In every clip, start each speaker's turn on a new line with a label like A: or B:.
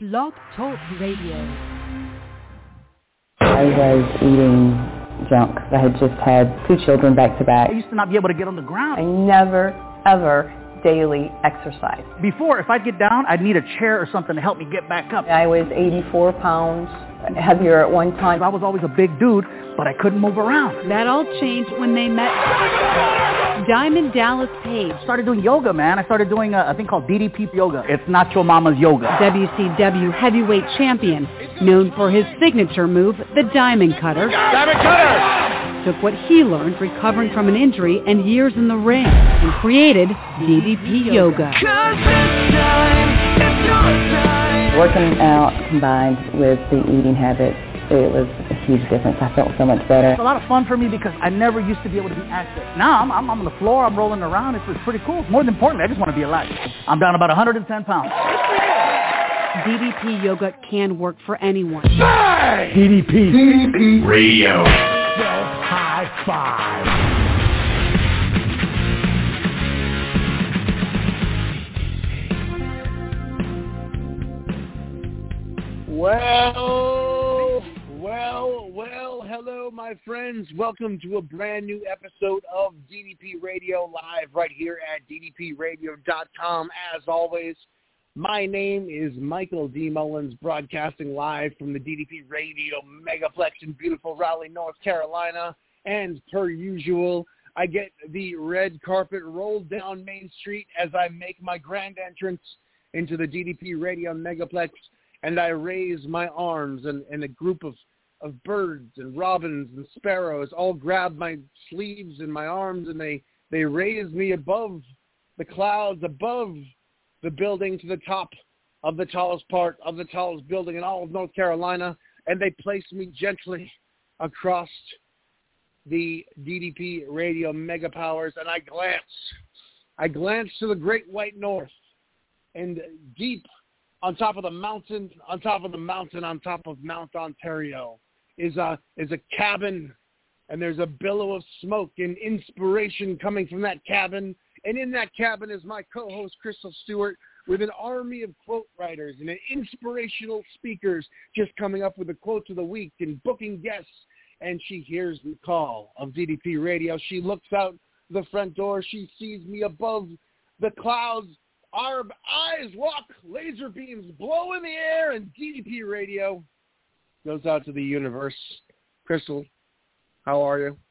A: Blog Talk Radio.
B: I was eating junk. I had just had 2 children back to back.
C: I used to not be able to get on the ground.
B: I never, ever daily exercise.
C: Before, if I'd get down, I'd need a chair or something to help me get back up.
B: I was 84 pounds heavier at one time.
C: I was always a big dude, but I couldn't move around.
A: That all changed when they met Diamond Dallas Page.
C: Started doing yoga, man. I started doing a thing called DDP yoga. It's not your mama's yoga.
A: WCW heavyweight champion, known for his signature move, the Diamond Cutter.
D: Diamond Cutter!
A: Took what he learned recovering from an injury and years in the ring and created DDP Yoga.
B: Working out combined with the eating habits, it was a huge difference. I felt so much better.
C: It's a lot of fun for me because I never used to be able to be active. Now I'm on the floor, I'm rolling around. It's pretty cool. More than importantly, I just want to be alive. I'm down about 110 pounds.
A: DDP Yoga can work for anyone.
D: DDP Radio. High five. Well, hello, my friends. Welcome to a brand new episode of DDP Radio Live right here at ddpradio.com. As always, my name is Michael D. Mullins, broadcasting live from the DDP Radio Megaplex in beautiful Raleigh, North Carolina. And per usual, I get the red carpet rolled down Main Street as I make my grand entrance into the DDP Radio Megaplex. And I raise my arms, and a group of birds and robins and sparrows all grab my sleeves and my arms, and they raise me above the clouds, above the building to the top of the tallest part of the tallest building in all of North Carolina, and they place me gently across the DDP Radio Mega Powers, and I glance to the great white north, and deep on top of the mountain, on top of Mount Ontario, is a cabin, and there's a billow of smoke and inspiration coming from that cabin. And in that cabin is my co-host, Crystal Stewart, with an army of quote writers and inspirational speakers just coming up with the quotes of the week and booking guests. And she hears the call of DDP Radio. She looks out the front door. She sees me above the clouds. Our eyes lock, laser beams blow in the air, and DDP Radio goes out to the universe. Crystal, how are you?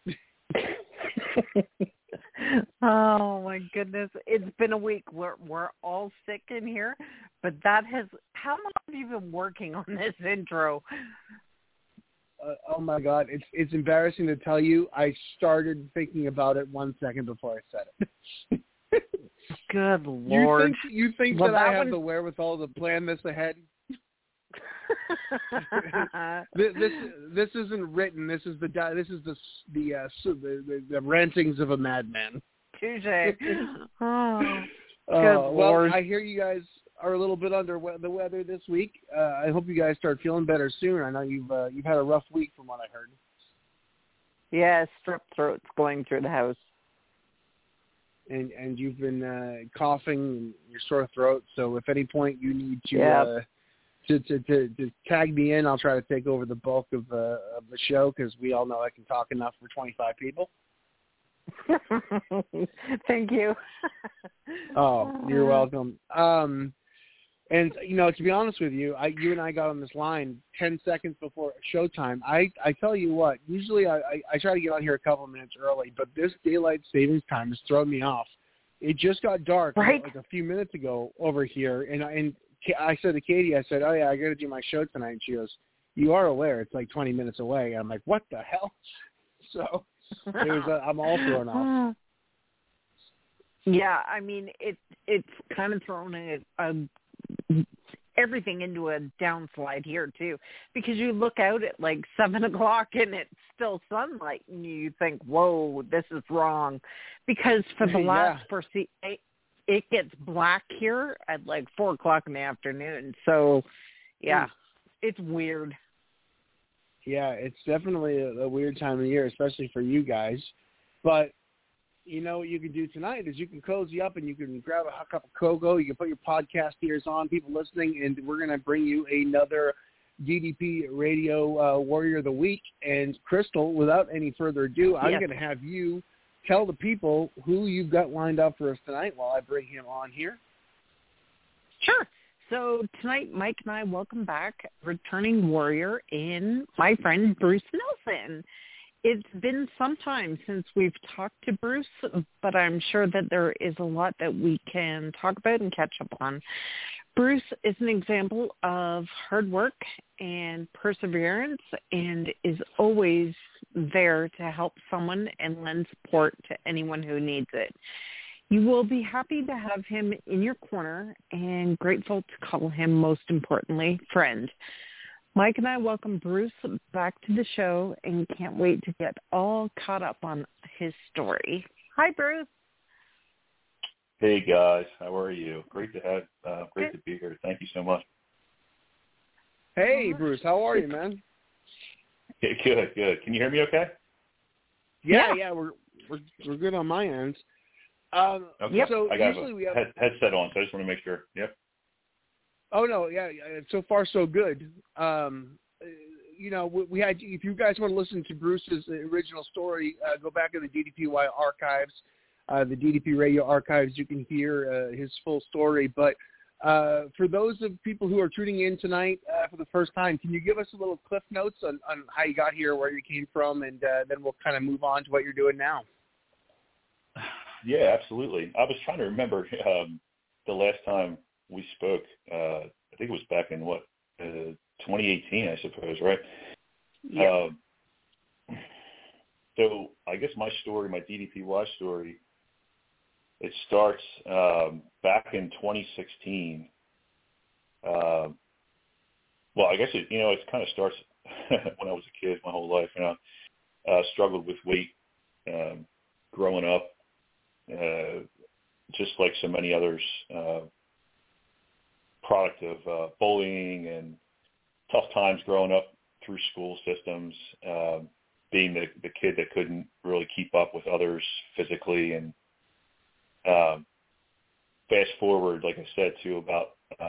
E: Oh, my goodness. It's been a week. We're all sick in here, but how long have you been working on this intro?
D: Oh, my God. It's embarrassing to tell you. I started thinking about it 1 second before I said it.
E: Good Lord.
D: You think that I have the wherewithal to plan this ahead? This isn't written. This is the rantings of a madman.
E: Touché. Oh,
D: good
E: Lord.
D: Well, I hear you guys are a little bit under the weather this week. I hope you guys start feeling better soon. I know you've had a rough week from what I heard.
E: Yeah, strep throat's going through the house.
D: And you've been coughing and your sore throat. So if at any point you need to tag me in, I'll try to take over the bulk of the show because we all know I can talk enough for 25 people.
E: Thank you.
D: Oh, you're welcome. And, to be honest with you, you and I got on this line 10 seconds before showtime. I tell you what, usually I try to get on here a couple of minutes early, but this daylight savings time has thrown me off. It just got dark like a few minutes ago over here, and I said to Katie, I said, oh, yeah, I got to do my show tonight. And she goes, you are aware it's like 20 minutes away. And I'm like, what the hell? So I'm all thrown off.
E: Yeah, I mean, it's kind of thrown everything into a downslide here too, because you look out at like 7 o'clock and it's still sunlight, and you think, "Whoa, this is wrong," because for the last it gets black here at like 4 o'clock in the afternoon. So, yeah, it's weird.
D: Yeah, it's definitely a weird time of year, especially for you guys. But you know what you can do tonight is you can cozy up and you can grab a hot cup of cocoa. You can put your podcast ears on, people listening, and we're going to bring you another DDP Radio Warrior of the Week. And Crystal, without any further ado, I'm going to have you tell the people who you've got lined up for us tonight while I bring him on here.
E: Sure. So tonight, Mike and I welcome back returning warrior in my friend Bruce Nelson. It's been some time since we've talked to Bruce, but I'm sure that there is a lot that we can talk about and catch up on. Bruce is an example of hard work and perseverance and is always there to help someone and lend support to anyone who needs it. You will be happy to have him in your corner and grateful to call him, most importantly, friend. Mike and I welcome Bruce back to the show and can't wait to get all caught up on his story. Hi, Bruce.
F: Hey, guys. How are you? Great to be here. Thank you so much.
D: Hey, Bruce. How are you, man?
F: Good. Can you hear me okay?
D: Yeah. We're good on my end.
F: Okay.
D: So
F: I got
D: usually
F: a
D: we have
F: headset on, so I just want to make sure. Yep.
D: Oh no, yeah. So far, so good. You know, we had. If you guys want to listen to Bruce's original story, go back in the DDPY archives, the DDP Radio archives. You can hear his full story. But for those of people who are tuning in tonight for the first time, can you give us a little cliff notes on how you got here, where you came from, and then we'll kind of move on to what you're doing now.
F: Yeah, absolutely. I was trying to remember the last time we spoke. I think it was back in 2018, I suppose, right?
E: Yeah.
F: So I guess my story, my DDPY story, it starts back in 2016. Well, I guess it kind of starts when I was a kid, my whole life. Struggled with weight growing up, just like so many others. Product of bullying and tough times growing up through school systems, being the kid that couldn't really keep up with others physically. And fast forward, like I said, to about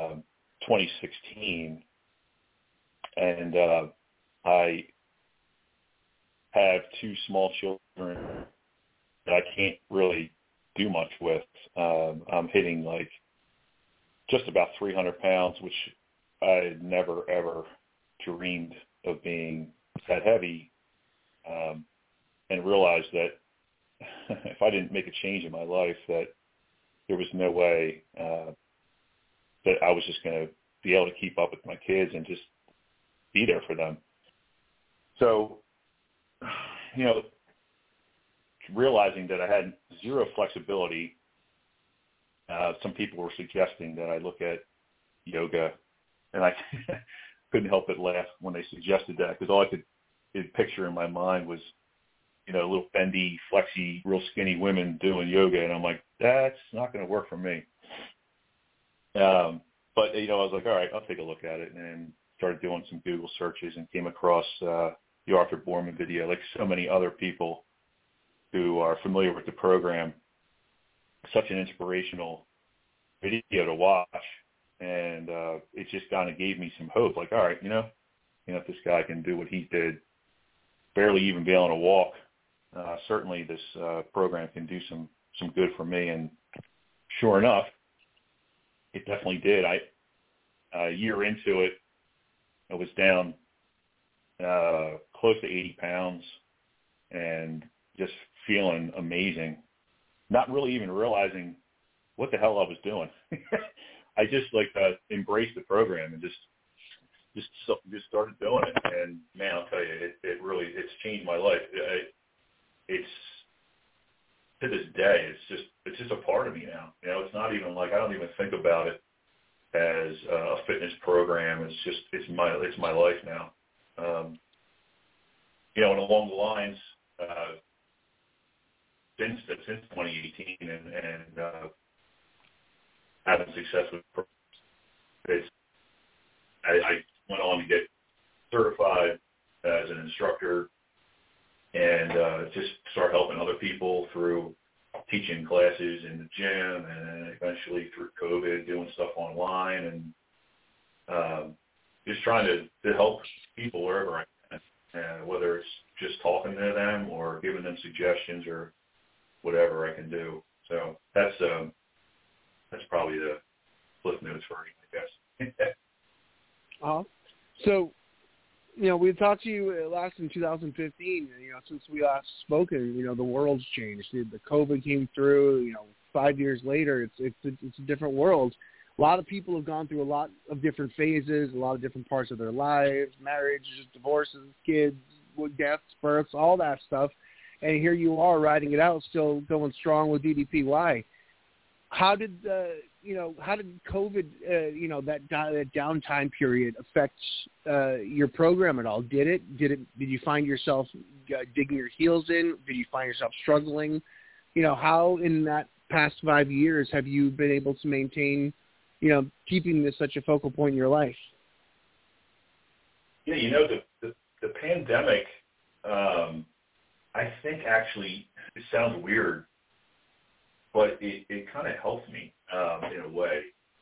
F: 2016, and I have two small children that I can't really do much with. I'm hitting like just about 300 pounds, which I had never, ever dreamed of being that heavy, and realized that if I didn't make a change in my life, that there was no way that I was just going to be able to keep up with my kids and just be there for them. So, realizing that I had zero flexibility, some people were suggesting that I look at yoga, and I couldn't help but laugh when they suggested that, because all I could picture in my mind was, little bendy, flexy, real skinny women doing yoga, and I'm like, that's not going to work for me. But I was like, all right, I'll take a look at it, and started doing some Google searches and came across the Arthur Boorman video, like so many other people who are familiar with the program. Such an inspirational video to watch, and it just kind of gave me some hope. Like, all right, if this guy can do what he did, barely even be able to walk, certainly this program can do some good for me. And sure enough, it definitely did. A year into it, I was down close to 80 pounds and just feeling amazing. Not really even realizing what the hell I was doing. I just embraced the program and just started doing it. And man, I'll tell you, it's changed my life. It's to this day, it's just a part of me now. It's not even like, I don't even think about it as a fitness program. It's my life now. And along the lines, since 2018 and having success with it, I went on to get certified as an instructor and just start helping other people through teaching classes in the gym, and eventually through COVID doing stuff online, and just trying to help people wherever I can, whether it's just talking to them or giving them suggestions or whatever I can do. So that's probably the Cliff Notes version, I guess.
D: So, we talked to you last in 2015. Since we last spoken, the world's changed. The COVID came through. 5 years later, it's a different world. A lot of people have gone through a lot of different phases, a lot of different parts of their lives, marriages, divorces, kids, deaths, births, all that stuff. And here you are riding it out, still going strong with DDPY. How did COVID, that downtime period affect your program at all? Did you find yourself digging your heels in? Did you find yourself struggling? How in that past 5 years have you been able to maintain, keeping this such a focal point in your life?
F: Yeah, the pandemic, I think actually, it sounds weird, but it kind of helped me in a way.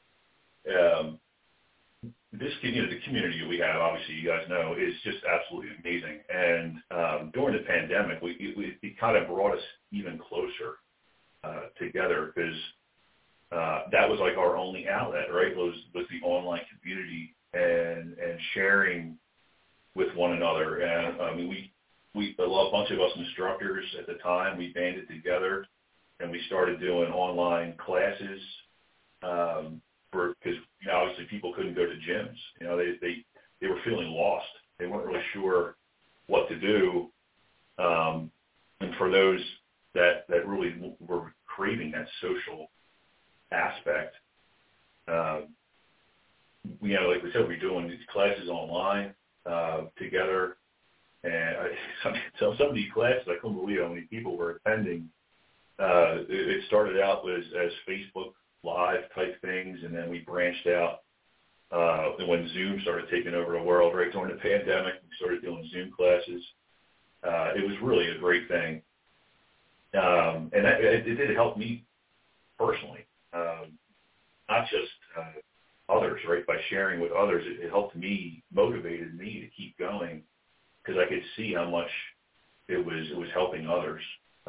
F: This, the community we have, obviously you guys know, is just absolutely amazing. And during the pandemic, it kind of brought us even closer together, because that was like our only outlet, right? Was the online community and sharing with one another. And I mean, a bunch of us instructors at the time, we banded together and we started doing online classes because obviously people couldn't go to gyms. They were feeling lost. They weren't really sure what to do. And for those that really were craving that social aspect, like we said, we're doing these classes online together. And some of these classes, I couldn't believe how many people were attending. It started out as Facebook Live type things, and then we branched out when Zoom started taking over the world, right during the pandemic. We started doing Zoom classes. It was really a great thing. And it did help me personally, not just others, right? By sharing with others, it helped me, motivated me to keep going, because I could see how much it was helping others.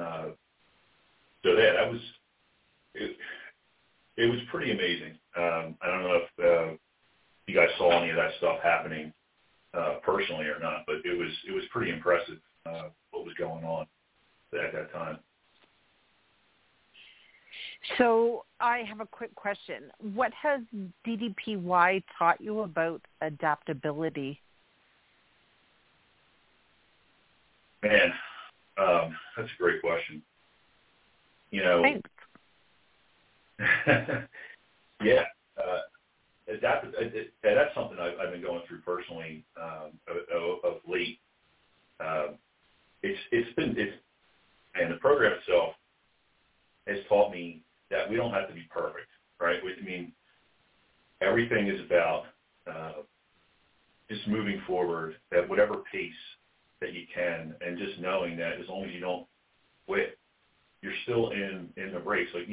F: So that was it. It was pretty amazing. I don't know if you guys saw any of that stuff happening personally or not, but it was pretty impressive what was going on at that time.
E: So I have a quick question. What has DDPY taught you about adaptability?
F: Man, that's a great question.
E: Thanks.
F: Yeah, that's something I've been going through personally of late. And the program itself has taught me that we don't have to be perfect, right? I mean, everything is about just moving forward at whatever pace that you can, and just knowing that as long as you don't quit, you're still in the race. Like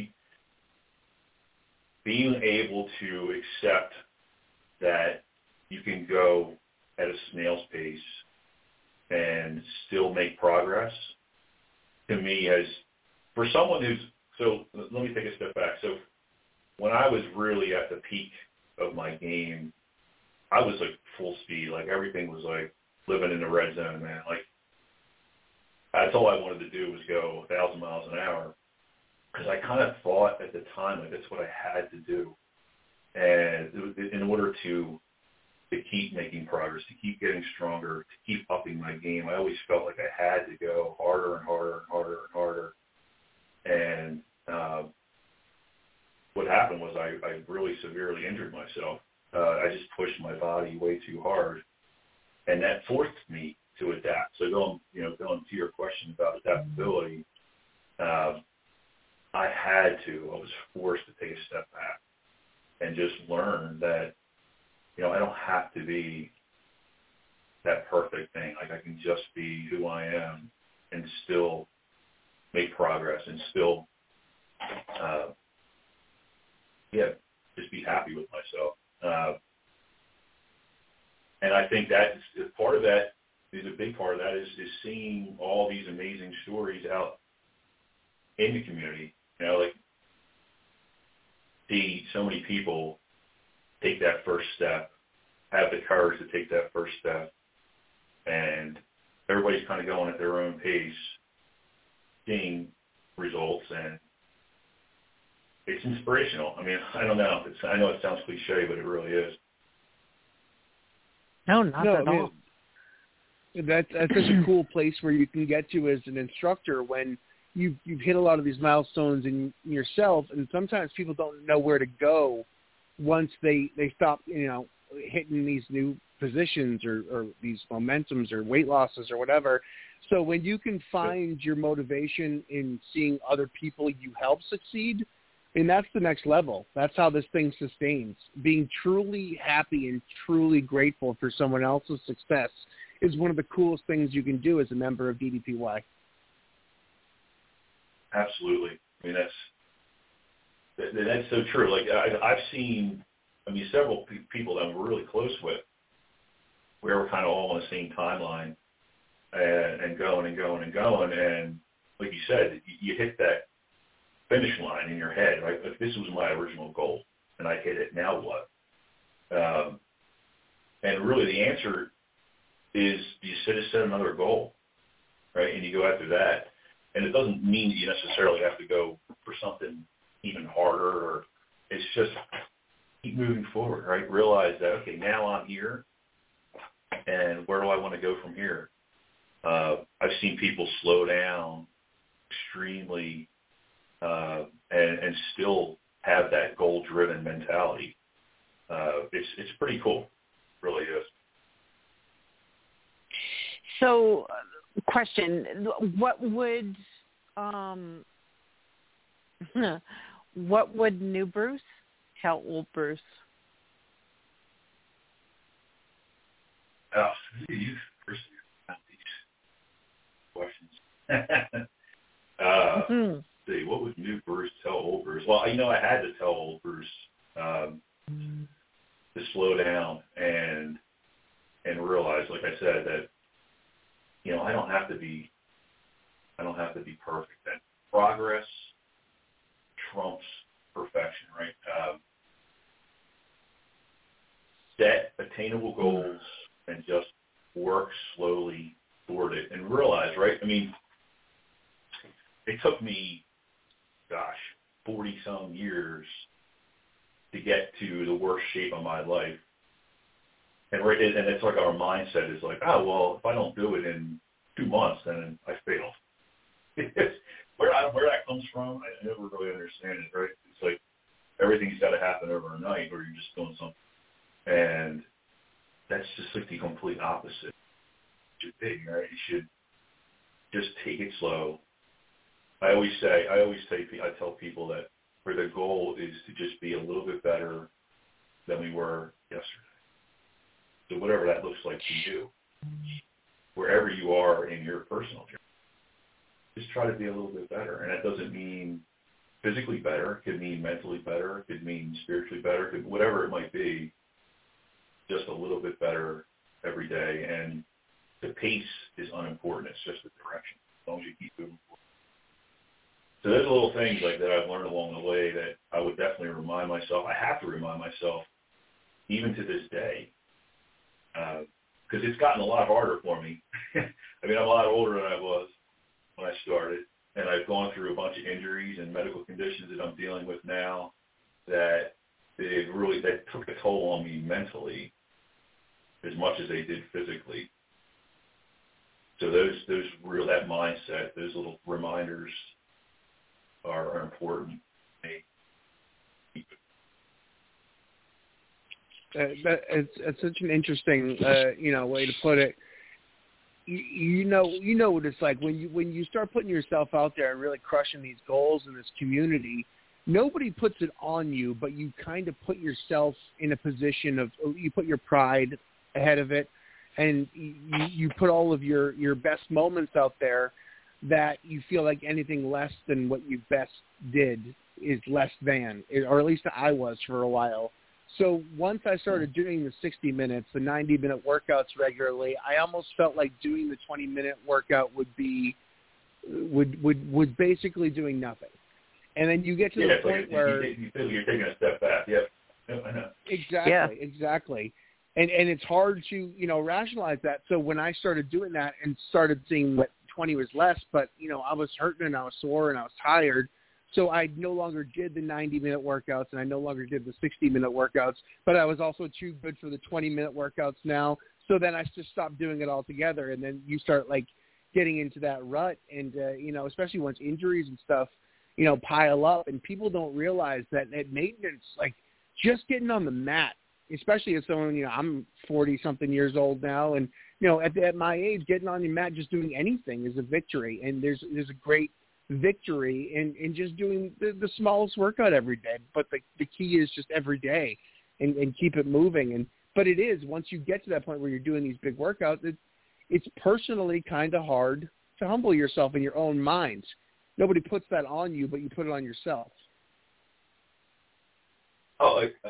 F: being able to accept that you can go at a snail's pace and still make progress, to me, as for someone so let me take a step back. So when I was really at the peak of my game, I was like full speed. Like everything was like living in the red zone, man. Like that's all I wanted to do was go 1,000 miles an hour, because I kind of thought at the time like that's what I had to do, and in order to keep making progress, to keep getting stronger, to keep upping my game, I always felt like I had to go harder and harder and harder and harder. And what happened was I really severely injured myself. I just pushed my body way too hard, and that forced me to adapt. So going to your question about adaptability, I was forced to take a step back and just learn that, I don't have to be that perfect thing. Like I can just be who I am and still make progress and still just be happy with myself. And I think that part of that is a big part of that is seeing all these amazing stories out in the community. Like see so many people take that first step, have the courage to take that first step, and everybody's kind of going at their own pace, seeing results, and it's inspirational. I mean, I don't know. I know it sounds cliche, but it really is.
E: No, not at all.
D: That's such a cool place where you can get to as an instructor when you've hit a lot of these milestones in yourself, and sometimes people don't know where to go once they stop, hitting these new positions or these momentums or weight losses or whatever. So when you can find your motivation in seeing other people you help succeed, and that's the next level. That's how this thing sustains. Being truly happy and truly grateful for someone else's success is one of the coolest things you can do as a member of DDPY.
F: Absolutely. I mean, that's so true. Like I've seen, several people that I'm really close with, where we're kind of all on the same timeline and going and going and going. And like you said, you hit that finish line in your head, right? Like, this was my original goal, and I hit it. Now what? And really, the answer is you set another goal, right? And you go after that. And it doesn't mean that you necessarily have to go for something even harder, or it's just keep moving forward, right? Realize that, okay, now I'm here, and where do I want to go from here? I've seen people slow down extremely and still have that goal-driven mentality. It's pretty cool. It really is.
E: So, question: what would new Bruce tell old Bruce?
F: Oh, you first about these questions. See, what would new Bruce tell old Bruce? Well, I had to tell old Bruce to slow down and realize, like I said, that I don't have to be perfect. That progress trumps perfection, right? Set attainable goals and just work slowly toward it, and realize, right? It took me, 40-some years to get to the worst shape of my life. And it's like our mindset is like, oh, well, if I don't do it in 2 months, then I failed. Where that comes from, I never really understand it, right? It's like everything's got to happen overnight, or you're just doing something. And that's just like the complete opposite. It should be, right? You should just take it slow. I tell people that where the goal is to just be a little bit better than we were yesterday. So whatever that looks like to you, wherever you are in your personal journey, just try to be a little bit better. And that doesn't mean physically better. It could mean mentally better. It could mean spiritually better. Whatever it might be, just a little bit better every day. And the pace is unimportant. It's just the direction, as long as you keep moving forward. So there's little things like that I've learned along the way that I would definitely remind myself. I have to remind myself, even to this day, because it's gotten a lot harder for me. I'm a lot older than I was when I started, and I've gone through a bunch of injuries and medical conditions that I'm dealing with now that took a toll on me mentally as much as they did physically. So that mindset, those little reminders are important.
D: It's such an interesting, way to put it. You know what it's like when you start putting yourself out there and really crushing these goals in this community. Nobody puts it on you, but you kind of put yourself in a position of, you put your pride ahead of it, and you put all of your best moments out there that you feel like anything less than what you best did is less than, or at least I was for a while. So once I started doing the 60 minutes, the 90-minute workouts regularly, I almost felt like doing the 20-minute workout would basically doing nothing. And then you get to the point where
F: you feel you're taking a step back. Yep. I know.
D: Exactly. And it's hard to, rationalize that. So when I started doing that and started seeing that 20 was less, but, I was hurting and I was sore and I was tired. So I no longer did the 90-minute workouts and I no longer did the 60-minute workouts, but I was also too good for the 20-minute workouts now. So then I just stopped doing it altogether. And then you start like getting into that rut and, especially once injuries and stuff, pile up, and people don't realize that at maintenance, like just getting on the mat, especially as someone, I'm 40-something years old now, and, at my age, getting on the mat, just doing anything is a victory, and there's a great victory in just doing the smallest workout every day, but the key is just every day and keep it moving, but it is, once you get to that point where you're doing these big workouts, it's personally kind of hard to humble yourself in your own mind. Nobody puts that on you, but you put it on yourself.
F: Oh, it's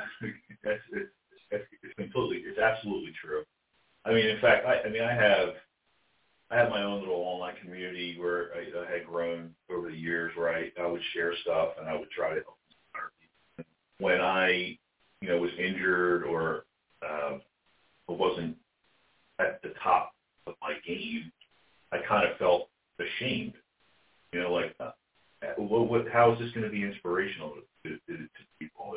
F: absolutely true. I mean, in fact, I have my own little online community where I had grown over the years, where I would share stuff and I would try to help inspire people. When I, was injured or wasn't at the top of my game, I kind of felt ashamed. How is this going to be inspirational to people?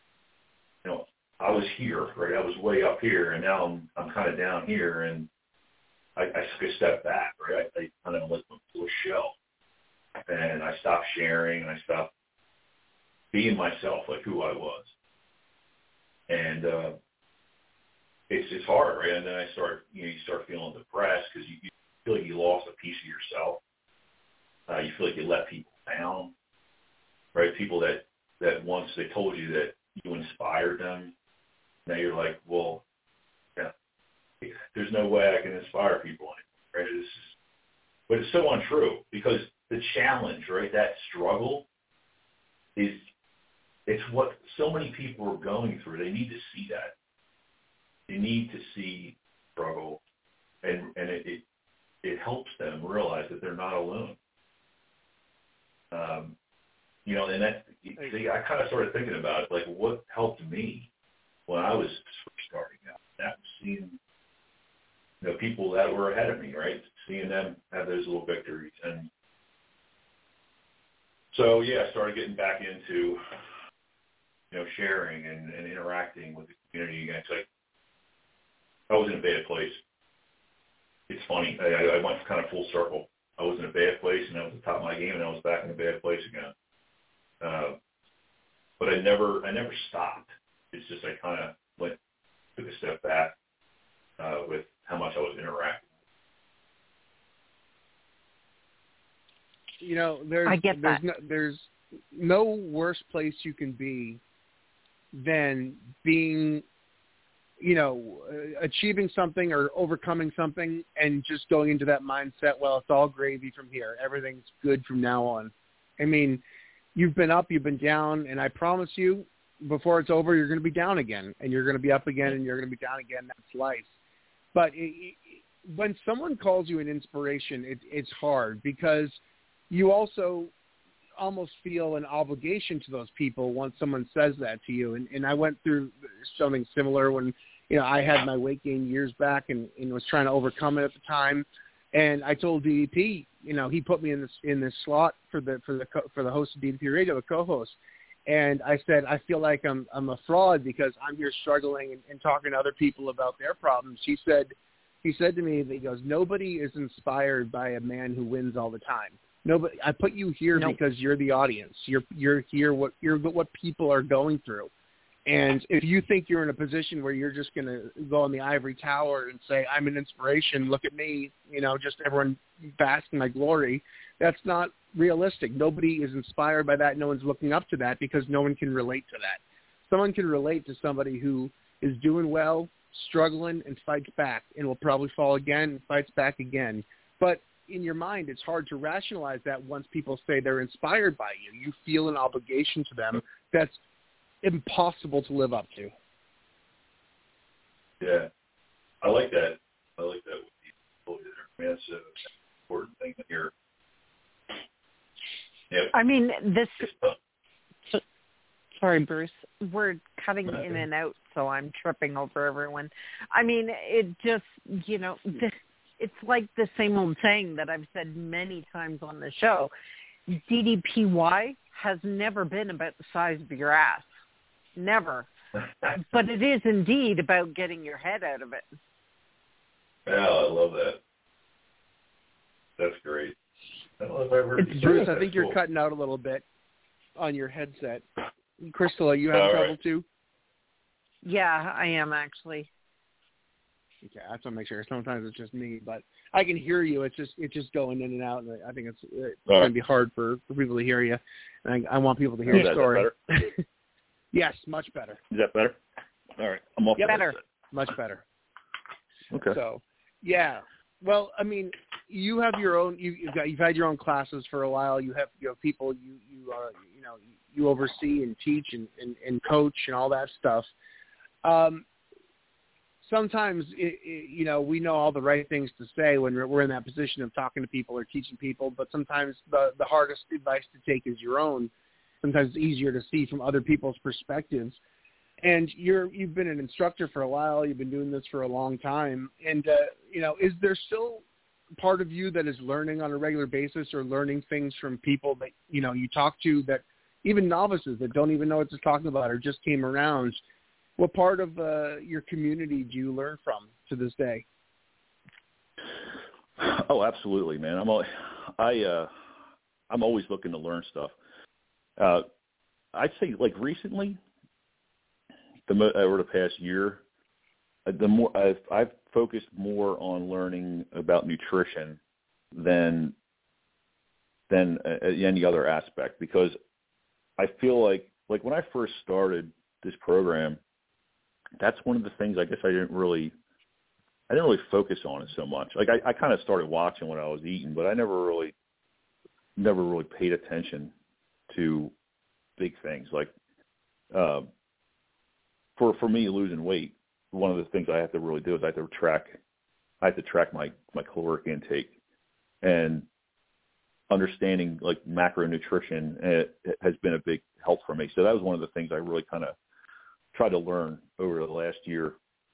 F: I was here, right? I was way up here, and now I'm kind of down here, and I took a step back, right? I kind of let them to a shell, and I stopped sharing, and I stopped being myself, like who I was, and it's hard, right? And then you start feeling depressed because you feel like you lost a piece of yourself. You feel like you let people down, right? People that once they told you that you inspired them, now you're like, well, yeah, there's no way I can inspire people anymore, right? But it's so untrue, because the challenge, right, that struggle it's what so many people are going through. They need to see that. They need to see struggle, and it helps them realize that they're not alone. And I kind of started thinking about it, like what helped me when I was first starting out. That was seeing, people that were ahead of me, right? Seeing them have those little victories. And so, I started getting back into, sharing and interacting with the community again. It's like I was in a bad place. It's funny. I went kind of full circle. I was in a bad place, and I was at the top of my game, and I was back in a bad place again. But I never stopped. It's just I kind of took a step back with how much I was interacting.
E: I get that.
D: There's no worse place you can be than being, achieving something or overcoming something and just going into that mindset, well, it's all gravy from here. Everything's good from now on. I mean, you've been up, you've been down, and I promise you, before it's over, you're going to be down again, and you're going to be up again, and you're going to be down again. That's life. But when someone calls you an inspiration, it's hard, because you also almost feel an obligation to those people once someone says that to you. And I went through something similar when, I had my weight gain years back and was trying to overcome it at the time. And I told DDP, he put me in this slot for the host of DDP Radio, the co-host. And I said, I feel like I'm a fraud because I'm here struggling and talking to other people about their problems. He said to me, he goes, nobody is inspired by a man who wins all the time. Nobody. I put you here because you're the audience. You're here. What people are going through. And if you think you're in a position where you're just going to go on the ivory tower and say, I'm an inspiration, look at me, just everyone bask in my glory, that's not realistic. Nobody is inspired by that. No one's looking up to that because no one can relate to that. Someone can relate to somebody who is doing well, struggling, and fights back, and will probably fall again and fights back again. But in your mind, it's hard to rationalize that once people say they're inspired by you. You feel an obligation to them that's impossible to live up to.
F: Yeah, I like that. I like that with people there. That's an important thing to hear. Yep.
E: I mean, sorry, Bruce. We're cutting in and out, so I'm tripping over everyone. I mean, it just, it's like the same old saying that I've said many times on the show. DDPY has never been about the size of your ass. Never. But it is indeed about getting your head out of it.
F: Yeah, I love that. That's great. I don't know if I heard you
D: Bruce,
F: say
D: I think
F: that's
D: you're
F: cool.
D: cutting out a little bit on your headset. Crystal, are you having trouble too?
E: Yeah, I am actually.
D: Okay, I have to make sure. Sometimes it's just me, but I can hear you. It's just going in and out, and I think it's going to be hard for people to hear you. And I want people to hear your story.
F: Is that better?
D: Yes, much better.
F: Is that better? All right, I'm off.
E: Better.
D: Much better.
F: Okay.
D: So, yeah. Well, I mean, you have your own. You've had your own classes for a while. You have people you oversee and teach and coach and all that stuff. Sometimes we know all the right things to say when we're in that position of talking to people or teaching people, but sometimes the hardest advice to take is your own. Sometimes it's easier to see from other people's perspectives. And you've been an instructor for a while. You've been doing this for a long time. And, is there still part of you that is learning on a regular basis or learning things from people that, you talk to, that even novices that don't even know what they're talking about or just came around? What part of your community do you learn from to this day?
F: Oh, absolutely, man. I'm always looking to learn stuff. I'd say like recently, over the past year, the more I've focused more on learning about nutrition than any other aspect, because I feel like when I first started this program, that's one of the things I guess I didn't really focus on it so much. Like I kind of started watching what I was eating, but I never really paid attention to big things. Like for me, losing weight, one of the things I have to really do is I have to track my caloric intake, and understanding like macronutrition has been a big help for me. So that was one of the things I really kind of tried to learn over the last year.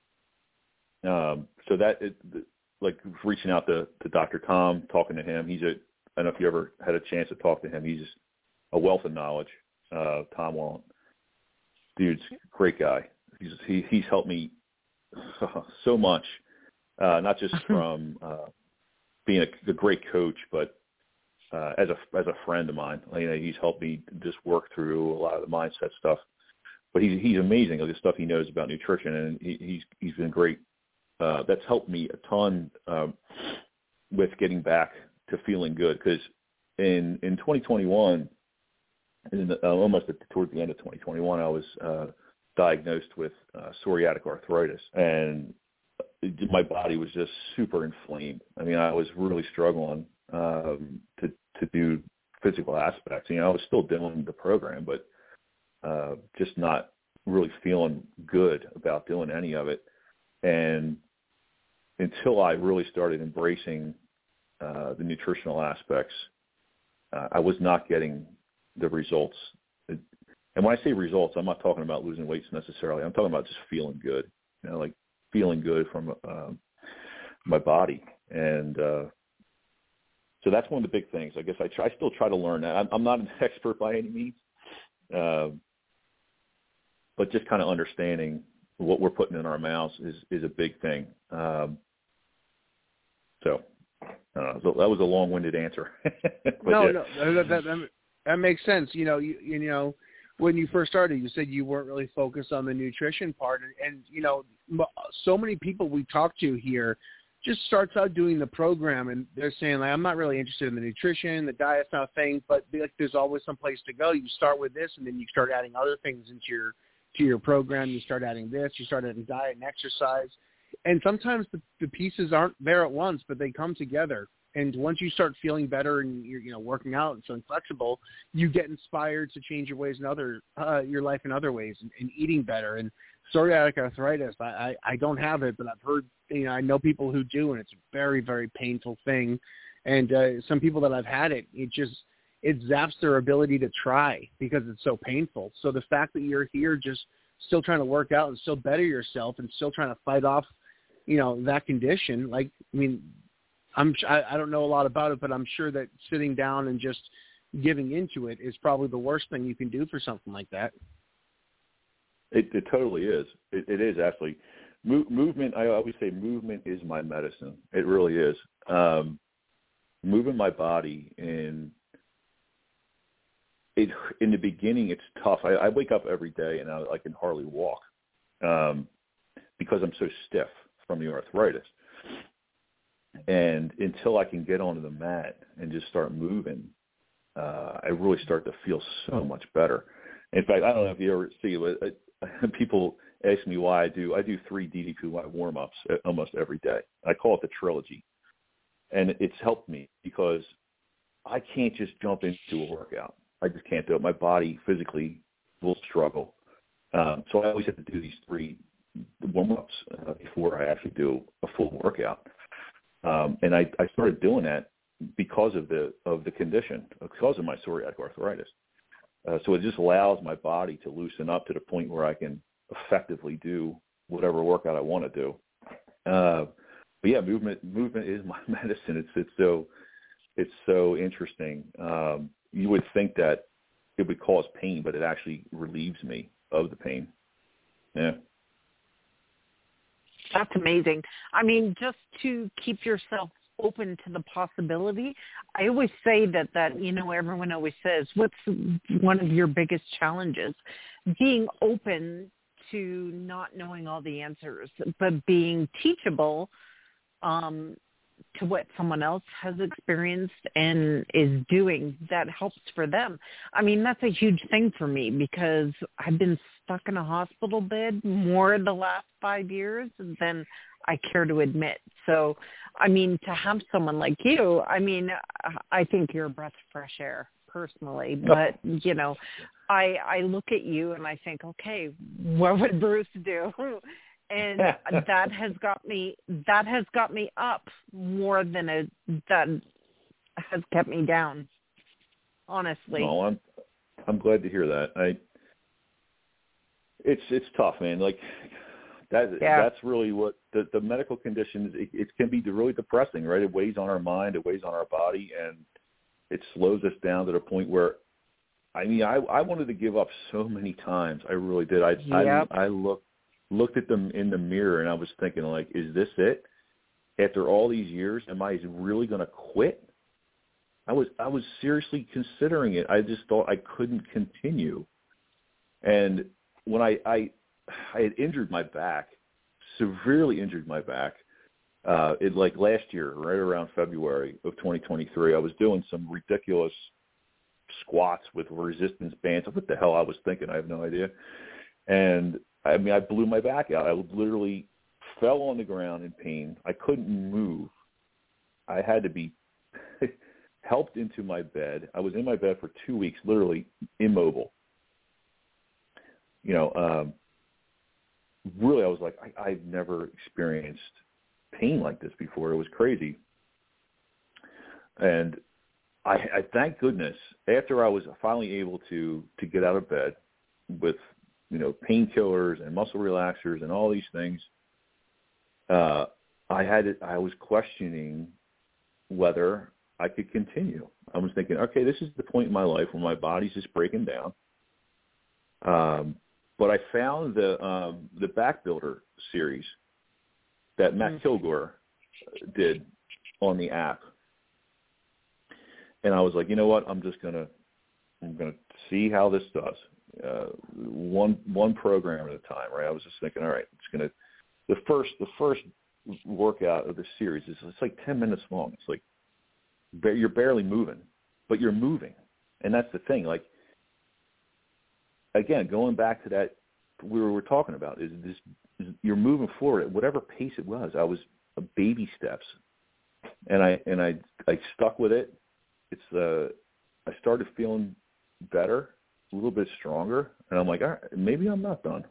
F: So that like reaching out to Dr. Tom, talking to him. I don't know if you ever had a chance to talk to him. He's just a wealth of knowledge. Tom Wallen, dude's a great guy. He's helped me so much, not just from being a great coach, but as a friend of mine. He's helped me just work through a lot of the mindset stuff. But he's amazing, like the stuff he knows about nutrition, and he's been great. That's helped me a ton with getting back to feeling good, because in 2021, almost towards the end of 2021, I was diagnosed with psoriatic arthritis, and my body was just super inflamed. I mean, I was really struggling to do physical aspects. I was still doing the program, but just not really feeling good about doing any of it. And until I really started embracing the nutritional aspects, I was not getting the results. And when I say results, I'm not talking about losing weight necessarily. I'm talking about just feeling good, like feeling good from my body. And so that's one of the big things. I guess I still try to learn that. I'm not an expert by any means, but just kind of understanding what we're putting in our mouths is a big thing. So that was a long-winded answer.
D: No, that makes sense. When you first started, you said you weren't really focused on the nutrition part, and so many people we talk to here just starts out doing the program, and they're saying, like, I'm not really interested in the nutrition, the diet's not a thing, but like, there's always some place to go. You start with this, and then you start adding other things into your program. You start adding this, you start adding diet and exercise, and sometimes the pieces aren't there at once, but they come together. And once you start feeling better and you're working out and feeling flexible, you get inspired to change your ways in your life in other ways and eating better. And psoriatic arthritis, I don't have it, but I've heard, I know people who do, and it's a very, very painful thing. And some people that I've had it zaps their ability to try because it's so painful. So the fact that you're here just still trying to work out and still better yourself and still trying to fight off, that condition, I don't know a lot about it, but I'm sure that sitting down and just giving into it is probably the worst thing you can do for something like that.
F: It totally is. It is actually. Movement, I always say movement is my medicine. It really is. Moving my body, in the beginning, it's tough. I wake up every day and I can hardly walk because I'm so stiff from the arthritis. And until I can get onto the mat and just start moving, I really start to feel so much better. In fact, I don't know if you ever see it, people ask me why I do 3 DDPY warm-ups almost every day. I call it the trilogy. And it's helped me because I can't just jump into a workout. I just can't do it. My body physically will struggle. So I always have to do these 3 warm-ups before I actually do a full workout. And I started doing that because of the condition, because of my psoriatic arthritis. So it just allows my body to loosen up to the point where I can effectively do whatever workout I want to do. But yeah, movement is my medicine. It's so interesting. You would think that it would cause pain, but it actually relieves me of the pain. Yeah.
E: That's amazing. I mean, just to keep yourself open to the possibility, I always say that everyone always says, what's one of your biggest challenges? Being open to not knowing all the answers, but being teachable to what someone else has experienced and is doing that helps for them. I mean, that's a huge thing for me because I've been stuck in a hospital bed more the last 5 years than I care to admit. So, I mean, to have someone like you, I mean, I think you're a breath of fresh air personally, but I look at you and I think, okay, what would Bruce do? And that has got me up more than that has kept me down, honestly.
F: No, I'm glad to hear that. It's tough, man. That's really what the medical conditions, it can be really depressing, right? It weighs on our mind, it weighs on our body, and it slows us down to the point where, I mean, I wanted to give up so many times. I really did. I looked at them in the mirror and I was thinking, is this it? After all these years, am I really going to quit? I was seriously considering it. I just thought I couldn't continue. And when I had injured my back, severely injured my back, last year, right around February of 2023, I was doing some ridiculous squats with resistance bands. What the hell I was thinking? I have no idea. And I mean, I blew my back out. I literally fell on the ground in pain. I couldn't move. I had to be helped into my bed. I was in my bed for 2 weeks, literally immobile. Really, I was like, I've never experienced pain like this before. It was crazy. And I thank goodness, after I was finally able to get out of bed with painkillers and muscle relaxers and all these things, I was questioning whether I could continue. I was thinking, okay, this is the point in my life where my body's just breaking down. But I found the Back Builder series that Matt Kilgore did on the app, and I was like, you know what? I'm gonna see how this does. One program at a time, right? I was just thinking, all right, the first workout of the series it's like 10 minutes long. It's like you're barely moving, but you're moving, and that's the thing. Like, again, going back to that we were talking about, is you're moving forward at whatever pace it was. I was baby steps, and I stuck with it. It's I started feeling better, a little bit stronger, and I'm like, all right, maybe I'm not done.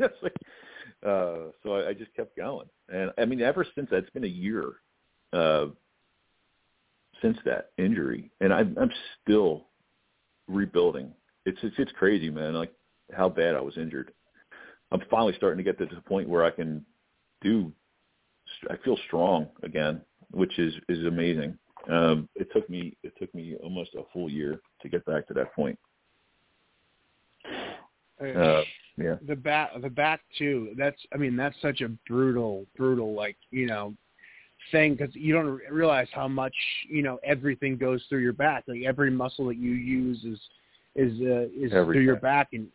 F: So I just kept going, and I mean, ever since that, it's been a year since that injury, and I'm still rebuilding. It's crazy, man. Like how bad I was injured. I'm finally starting to get to the point where I feel strong again, which is amazing. It took me almost a full year to get back to that point. Yeah.
D: The back too. That's such a brutal like, thing, because you don't realize how much, everything goes through your back. Like every muscle that you use is through your back. And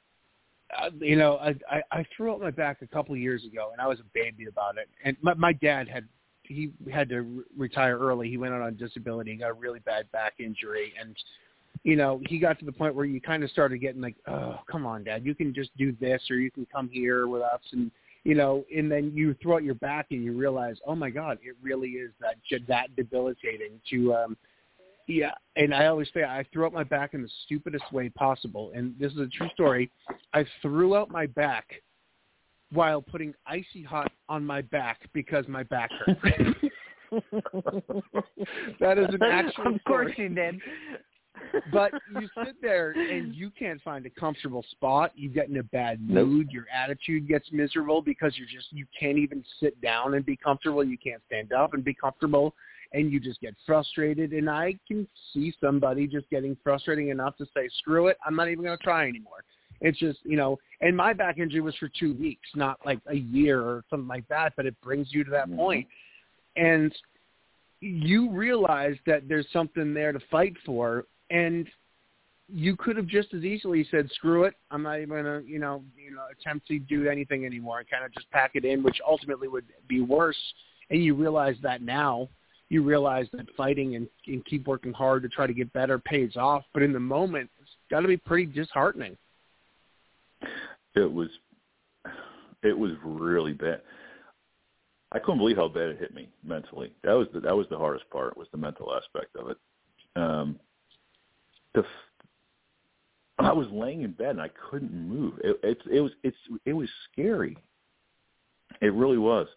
D: I threw out my back a couple of years ago, and I was a baby about it. And my dad had to retire early. He went out on disability. He got a really bad back injury, and he got to the point where you kind of started getting like, oh, come on, Dad, you can just do this, or you can come here with us, and and then you throw out your back and you realize, oh my God, it really is that debilitating to. Yeah, and I always say I threw out my back in the stupidest way possible, and this is a true story. I threw out my back while putting icy hot on my back because my back hurt. That is an actual
E: Of course
D: story.
E: you did.
D: But you sit there and you can't find a comfortable spot. You get in a bad mood. Nope. Your attitude gets miserable because you can't even sit down and be comfortable. You can't stand up and be comfortable, and you just get frustrated. And I can see somebody just getting frustrating enough to say, screw it, I'm not even going to try anymore. It's just, and my back injury was for 2 weeks, not like a year or something like that, but it brings you to that point. And you realize that there's something there to fight for, and you could have just as easily said, screw it, I'm not even going to, attempt to do anything anymore, and kind of just pack it in, which ultimately would be worse. And you realize that now. You realize that fighting and keep working hard to try to get better pays off. But in the moment, it's got to be pretty disheartening.
F: It was really bad. I couldn't believe how bad it hit me mentally. That was the hardest part, was the mental aspect of it. I was laying in bed and I couldn't move. It was scary. It really was.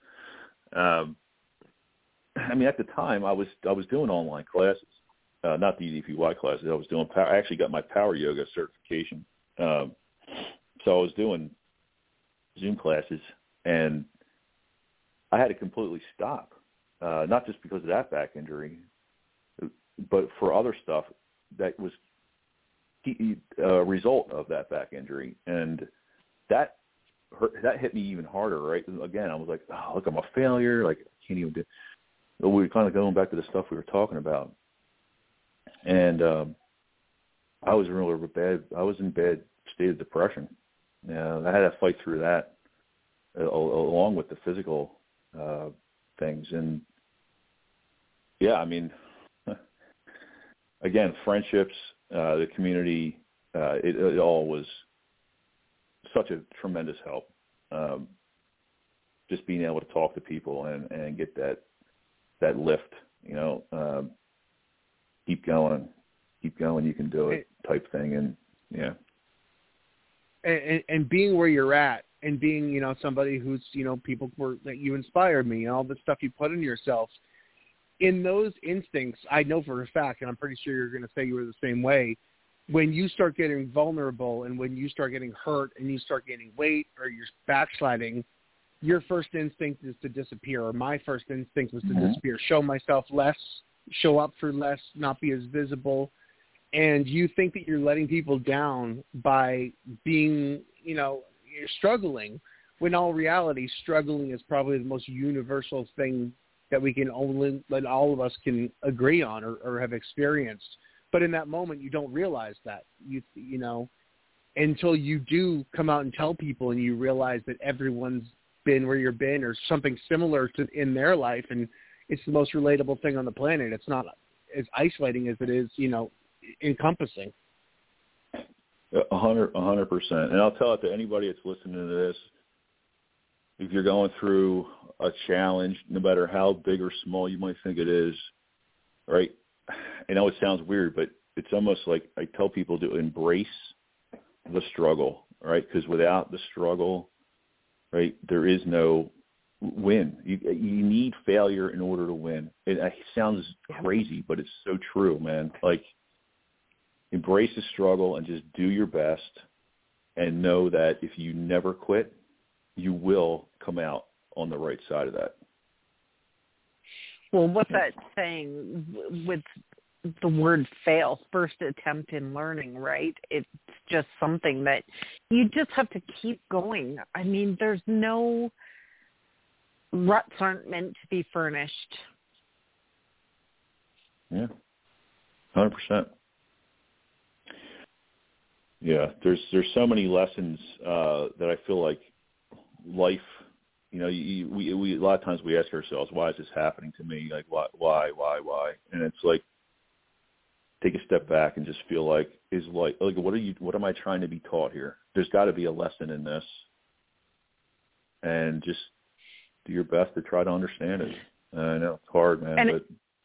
F: At the time I was doing online classes, not the DDPY classes. I actually got my power yoga certification. So I was doing Zoom classes, and I had to completely stop, not just because of that back injury, but for other stuff that was a result of that back injury. And that hit me even harder, right? Again, I was like, oh, look, I'm a failure. Like, I can't even do. We were kind of going back to the stuff we were talking about. And I was in bad state of depression. I had to fight through that along with the physical things. And yeah, again, friendships, the community, it all was such a tremendous help. Just being able to talk to people and get that lift, keep going, you can do it type thing. And yeah.
D: And being where you're at, and being, somebody who's, people that you inspired me, and all the stuff you put in yourself, in those instincts, I know for a fact, and I'm pretty sure you're going to say you were the same way, when you start getting vulnerable and when you start getting hurt and you start gaining weight or you're backsliding, your first instinct is to disappear, or my first instinct was to disappear, show myself less, show up for less, not be as visible. And you think that you're letting people down by being, you're struggling, when in all reality, struggling is probably the most universal thing that all of us can agree on or have experienced. But in that moment, you don't realize that, until you do come out and tell people, and you realize that everyone's been where you've been or something similar to in their life, and it's the most relatable thing on the planet. It's not as isolating as it is, encompassing.
F: 100%. And I'll tell it to anybody that's listening to this. if you're going through a challenge, no matter how big or small you might think it is, right? I know it sounds weird, but it's almost like I tell people to embrace the struggle, right? Because without the struggle, right, there is no win. You need failure in order to win. It sounds crazy, but it's so true, man. Like, embrace the struggle and just do your best, and know that if you never quit, you will come out on the right side of that.
E: Well, what's that saying with the word fail, first attempt in learning, right? It's just something that you just have to keep going. I mean, there's no, ruts aren't meant to be furnished.
F: Yeah, 100%. Yeah, there's so many lessons that I feel like life, you know, we a lot of times we ask ourselves, why is this happening to me? Like, why? And it's like, take a step back and just feel like, what am I trying to be taught here? There's got to be a lesson in this, and just do your best to try to understand it. I know it's hard, man, but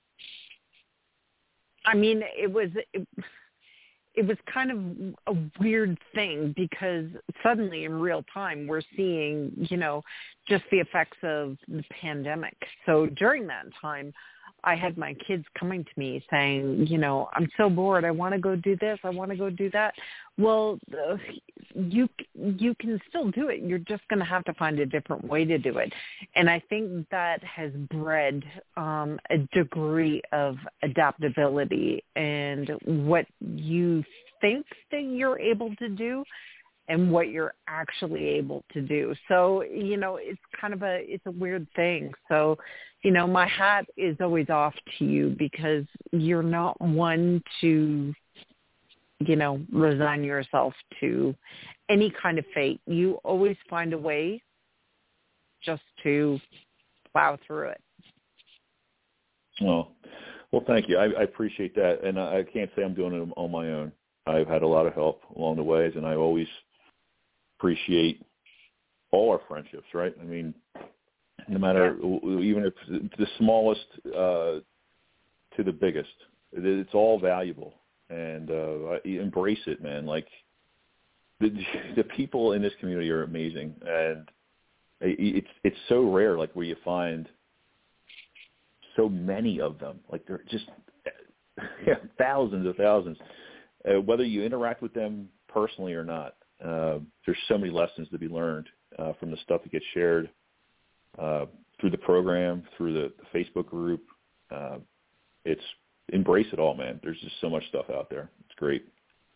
E: I mean, it was kind of a weird thing, because suddenly in real time we're seeing, you know, just the effects of the pandemic. So during that time, I had my kids coming to me saying, you know, I'm so bored. I want to go do this. I want to go do that. Well, you can still do it. You're just going to have to find a different way to do it. And I think that has bred a degree of adaptability, and what you think that you're able to do and what you're actually able to do. So, you know, it's kind of it's a weird thing. So, you know, my hat is always off to you, because you're not one to, you know, resign yourself to any kind of fate. You always find a way just to plow through it.
F: Oh, well, thank you. I appreciate that. And I can't say I'm doing it on my own. I've had a lot of help along the ways, and I always appreciate all our friendships, right? I mean, no matter, even if it's the smallest to the biggest, it's all valuable, and embrace it, man. Like, the people in this community are amazing, and it's so rare, like, where you find so many of them. Like, they're just thousands of thousands. Whether you interact with them personally or not, there's so many lessons to be learned from the stuff that gets shared through the program, through the Facebook group. It's embrace it all, man. There's just so much stuff out there. It's great.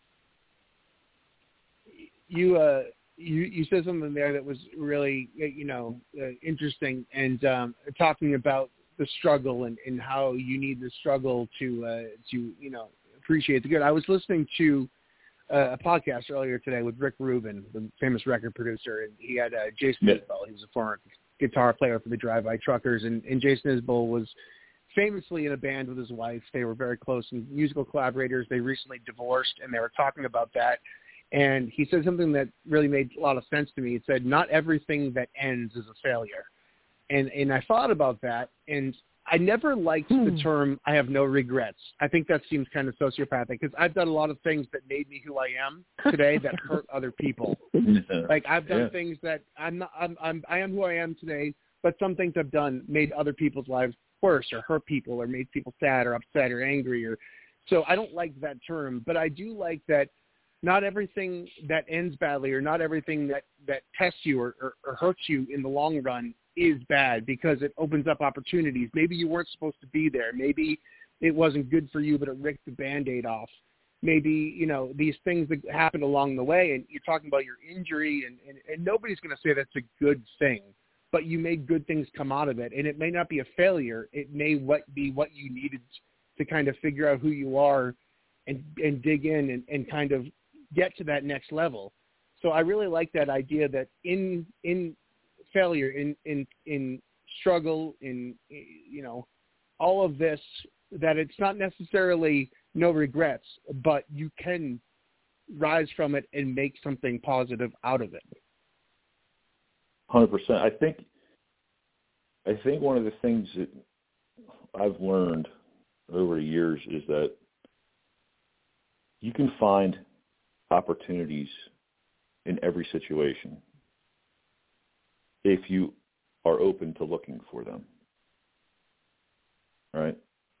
D: You said something there that was really, interesting, and talking about the struggle and how you need the struggle to appreciate the good. I was listening to a podcast earlier today with Rick Rubin, the famous record producer, and he had Jason Isbell. He was a former guitar player for the Drive-By Truckers, and Jason Isbell was famously in a band with his wife. They were very close and musical collaborators. They recently divorced, and they were talking about that. And he said something that really made a lot of sense to me. He said, not everything that ends is a failure. And I thought about that, and I never liked the term, I have no regrets. I think that seems kind of sociopathic, because I've done a lot of things that made me who I am today that hurt other people. Like, I've done things that I am who I am today, but some things I've done made other people's lives worse, or hurt people, or made people sad or upset or angry. So I don't like that term, but I do like that not everything that ends badly, or not everything that tests you or hurts you in the long run is bad, because it opens up opportunities. Maybe you weren't supposed to be there. Maybe it wasn't good for you, but it ripped the Band-Aid off. Maybe, these things that happened along the way, and you're talking about your injury, and nobody's going to say that's a good thing, but you made good things come out of it, and it may not be a failure. It may be what you needed to kind of figure out who you are and dig in and kind of get to that next level. So I really like that idea that in failure, in struggle, in all of this, that it's not necessarily no regrets, but you can rise from it and make something positive out of it.
F: 100%. I think one of the things that I've learned over the years is that you can find opportunities in every situation if you are open to looking for them, right?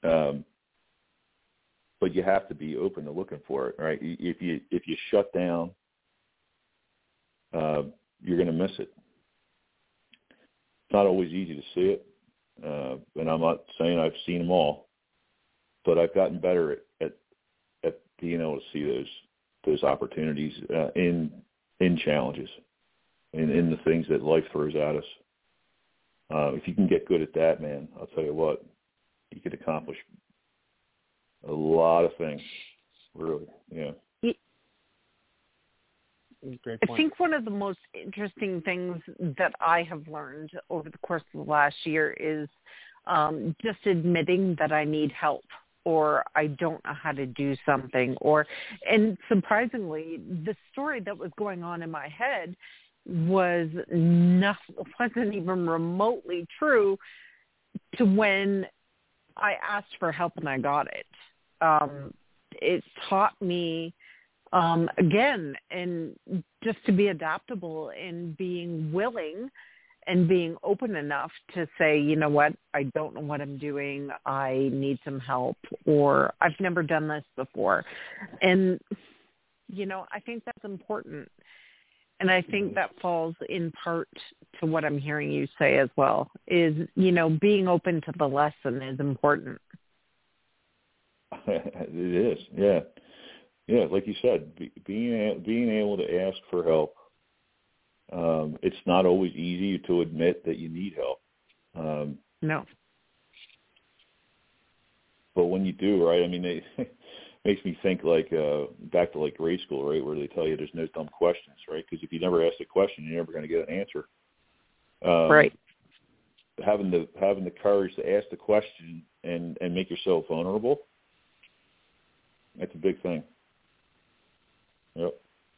F: But you have to be open to looking for it, right? If you shut down, you're going to miss it. It's not always easy to see it, and I'm not saying I've seen them all, but I've gotten better at being able to see those opportunities in challenges, in the things that life throws at us. If you can get good at that, man, I'll tell you what, you could accomplish a lot of things, really. Yeah.
E: I think one of the most interesting things that I have learned over the course of the last year is just admitting that I need help, or I don't know how to do something, and surprisingly, the story that was going on in my head wasn't even remotely true to when I asked for help and I got it. It taught me, again, and just to be adaptable and being willing and being open enough to say, you know what, I don't know what I'm doing. I need some help, or I've never done this before. And, I think that's important. And I think that falls in part to what I'm hearing you say as well, is, being open to the lesson is important.
F: It is, yeah. Yeah, like you said, being able to ask for help. It's not always easy to admit that you need help.
E: No.
F: But when you do, right, I mean, it makes me think back to grade school, right, where they tell you there's no dumb questions, right? Because if you never ask a question, you're never going to get an answer.
E: Right.
F: Having the courage to ask the question and make yourself vulnerable, that's a big thing. Yep.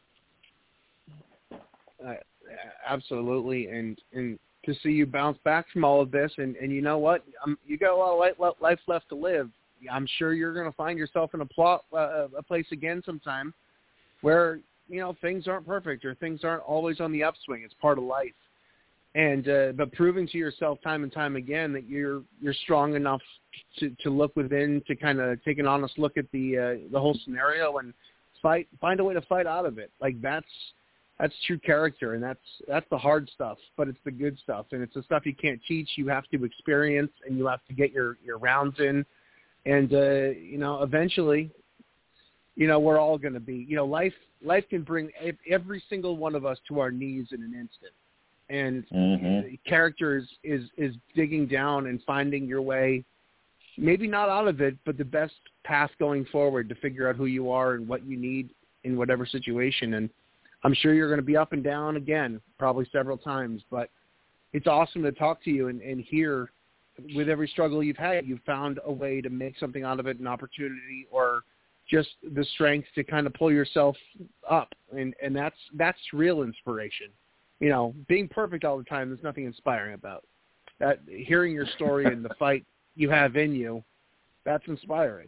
D: Absolutely, and to see you bounce back from all of this, and you know what, you got a lot of life left to live. I'm sure you're going to find yourself in a place again sometime where things aren't perfect or things aren't always on the upswing. It's part of life, and but proving to yourself time and time again that you're strong enough to look within, to kind of take an honest look at the whole scenario and find a way to fight out of it. That's true character, and that's the hard stuff, but it's the good stuff, and it's the stuff you can't teach. You have to experience, and you have to get your rounds in, and eventually, we're all going to be. Life can bring every single one of us to our knees in an instant, and character is digging down and finding your way, maybe not out of it, but the best path going forward to figure out who you are and what you need in whatever situation. And I'm sure you're going to be up and down again, probably several times, but it's awesome to talk to you and hear with every struggle you've had, you've found a way to make something out of it, an opportunity, or just the strength to kind of pull yourself up. And that's real inspiration. Being perfect all the time, there's nothing inspiring about that. Hearing your story and the fight you have in you, that's inspiring.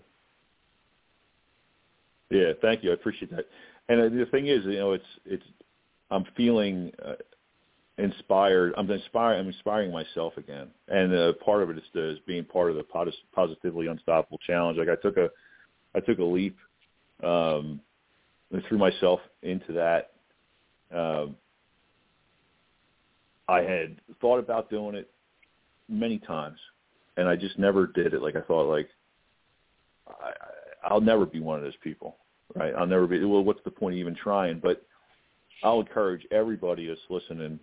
F: Yeah, thank you. I appreciate that. And the thing is, it's I'm feeling inspired. I'm inspiring myself again. And part of it is being part of the Positively Unstoppable Challenge. I took a leap and threw myself into that. I had thought about doing it many times, and I just never did it. I thought, I'll never be one of those people. Right, I'll never be. Well, what's the point of even trying? But I'll encourage everybody that's listening,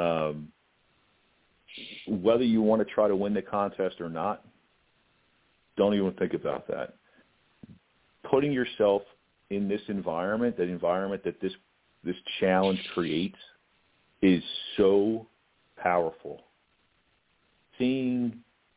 F: whether you want to try to win the contest or not, don't even think about that. Putting yourself in this environment, that this challenge creates, is so powerful. Think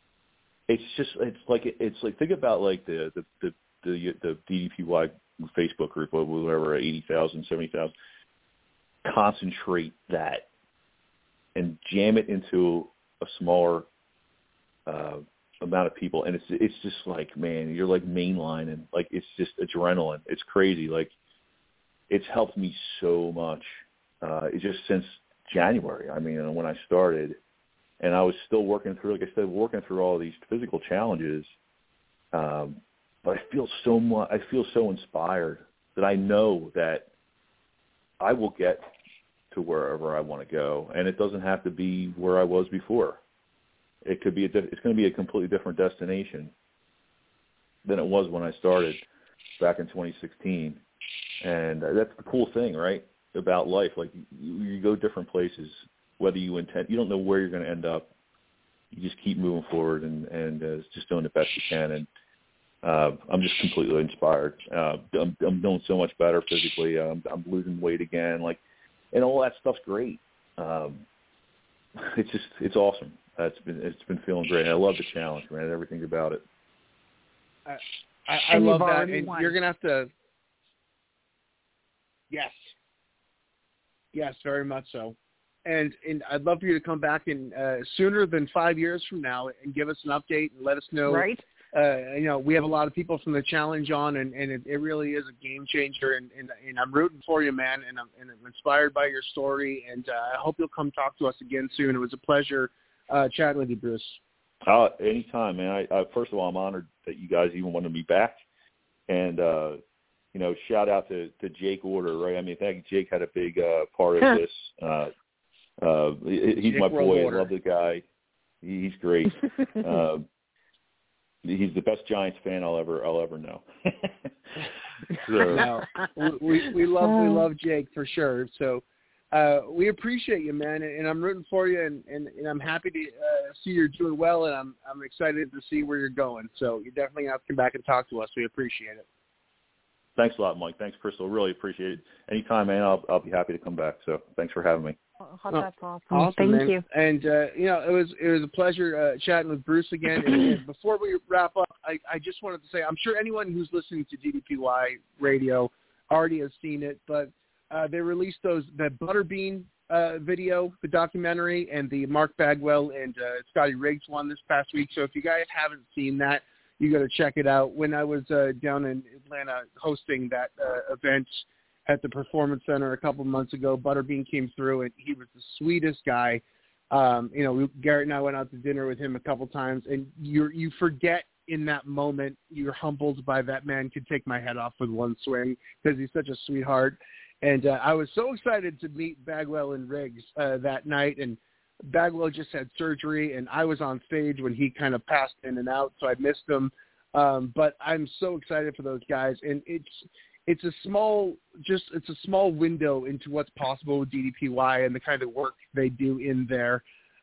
F: about the DDPY Facebook group, or whatever, 80,000, 70,000. Concentrate that and jam it into a smaller amount of people, and it's just like, man, you're like mainlining, like it's just adrenaline. It's crazy. Like it's helped me so much. It's just since January. I mean, when I started, and I was still working through, like I said, working through all these physical challenges. But I feel so inspired that I know that I will get to wherever I want to go, and it doesn't have to be where I was before. It could be it's going to be a completely different destination than it was when I started back in 2016. And that's the cool thing, right, about life. Like you go different places, whether you don't know where you're going to end up. You just keep moving forward and just doing the best you can. And I'm just completely inspired. I'm doing so much better physically. I'm losing weight again, and all that stuff's great. It's awesome. It's been feeling great. I love the challenge, man. Everything about it.
D: I love that, and you're gonna have to. Yes, very much so. And I'd love for you to come back in sooner than 5 years from now and give us an update and let us know. Right. We have a lot of people from the challenge on, and it really is a game changer. And I'm rooting for you, man. And I'm inspired by your story. And I hope you'll come talk to us again soon. It was a pleasure chatting with you, Bruce.
F: Anytime, man. I first of all, I'm honored that you guys even wanted me back. And shout out to Jake Order, right? I mean, I think Jake had a big part of this. He's my boy. I love the guy. He's great. He's the best Giants fan I'll ever know.
D: So. We love Jake for sure. So we appreciate you, man, and I'm rooting for you, and I'm happy to see you're doing well, and I'm excited to see where you're going. So you definitely have to come back and talk to us. We appreciate it.
F: Thanks a lot, Mike. Thanks, Crystal. Really appreciate it. Anytime, man. I'll be happy to come back. So thanks for having me.
E: That's awesome. Thank you.
D: And it was a pleasure chatting with Bruce again. And before we wrap up, I just wanted to say I'm sure anyone who's listening to DDPY Radio already has seen it, but they released the Butterbean video, the documentary, and the Mark Bagwell and Scotty Riggs one this past week. So if you guys haven't seen that, you got to check it out. When I was down in Atlanta hosting that event at the Performance Center a couple months ago, Butterbean came through, and he was the sweetest guy. Garrett and I went out to dinner with him a couple times, and you forget in that moment, you're humbled by that man could take my head off with one swing because he's such a sweetheart. And I was so excited to meet Bagwell and Riggs that night, and Bagwell just had surgery, and I was on stage when he kind of passed in and out, so I missed him. But I'm so excited for those guys, and it's a small window into what's possible with DDPY and the kind of work they do in there.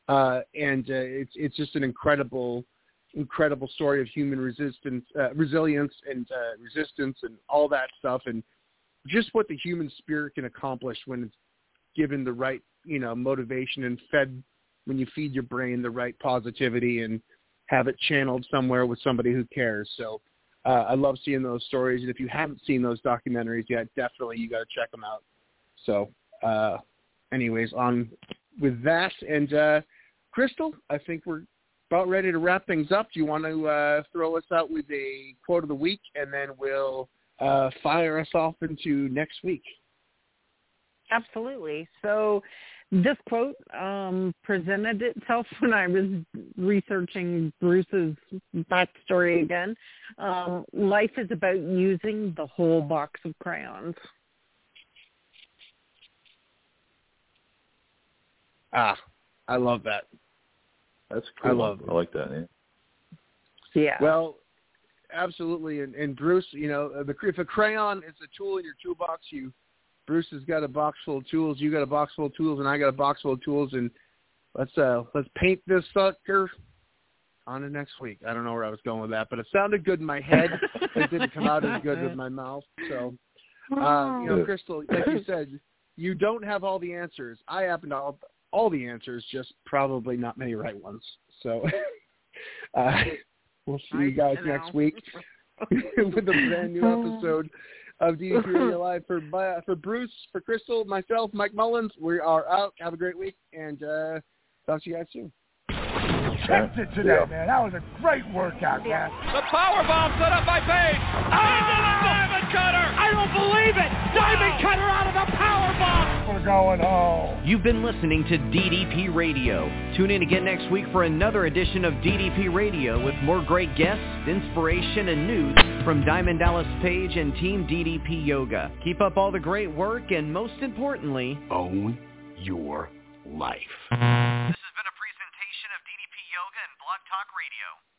D: It's just an incredible story of human resilience and resistance and all that stuff, and just what the human spirit can accomplish when it's given the right, motivation and when you feed your brain the right positivity and have it channeled somewhere with somebody who cares. So I love seeing those stories. And if you haven't seen those documentaries yet, definitely you got to check them out. So anyways, on with that. And Crystal, I think we're about ready to wrap things up. Do you want to throw us out with a quote of the week, and then we'll fire us off into next week?
E: Absolutely. So this quote presented itself when I was researching Bruce's backstory again. Life is about using the whole box of crayons.
D: I love that.
F: That's cool. I like that, man.
E: Yeah.
D: Well, absolutely. And Bruce, if a crayon is a tool in your toolbox, Bruce has got a box full of tools, you got a box full of tools, and I got a box full of tools, and let's paint this sucker on to next week. I don't know where I was going with that, but it sounded good in my head. It didn't come out as good with my mouth. So, Crystal, like you said, you don't have all the answers. I happen to have all the answers, just probably not many right ones. So we'll see you guys next week with a brand new episode of DDP Radio Live. For Bruce, for Crystal, myself, Mike Mullins, we are out. Have a great week, and talk to you guys soon.
G: Checked it today, man. That was a great workout, man.
H: The power bomb set up by Page. Into the Diamond Cutter. I don't believe it. Diamond Cutter out of the power bomb.
G: We're going home.
I: You've been listening to DDP Radio. Tune in again next week for another edition of DDP Radio with more great guests, inspiration, and news from Diamond Dallas Page and Team DDP Yoga. Keep up all the great work, and most importantly,
J: own your life.
I: This has been a presentation of DDP Yoga and Blog Talk Radio.